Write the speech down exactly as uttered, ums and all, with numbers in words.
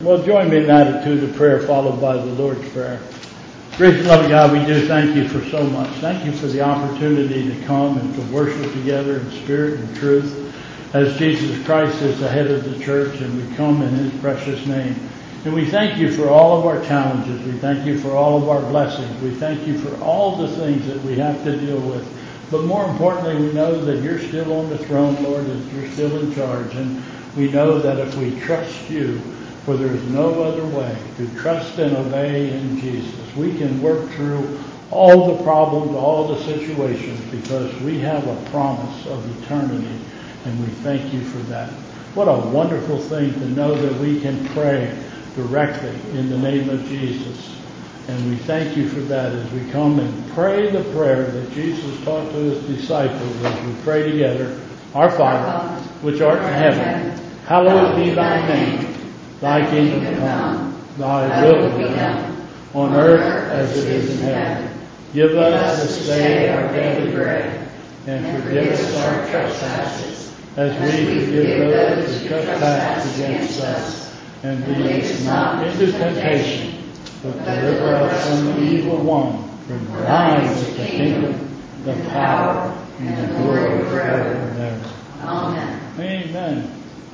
Well, join me in the attitude of prayer followed by the Lord's Prayer. Gracious and loving God, we do thank you for so much. Thank you for the opportunity to come and to worship together in spirit and truth as Jesus Christ is the head of the church, and we come in his precious name. And we thank you for all of our challenges. We thank you for all of our blessings. We thank you for all the things that we have to deal with. But more importantly, we know that you're still on the throne, Lord, that you're still in charge. And we know that if we trust you, for there is no other way to trust and obey in Jesus, we can work through all the problems, all the situations, because we have a promise of eternity, and we thank you for that. What a wonderful thing to know that we can pray directly in the name of Jesus. And we thank you for that as we come and pray the prayer that Jesus taught to his disciples as we pray together. Our Father, which art in heaven, hallowed be thy name. Thy kingdom come, thy will be done, on earth as it is in heaven. Give us this day our daily bread, and forgive us our trespasses, as we forgive those who trespass against us. And lead us not into temptation, but deliver us from the evil one. For thine is the kingdom, the power, and the glory forever and ever. Amen. Amen.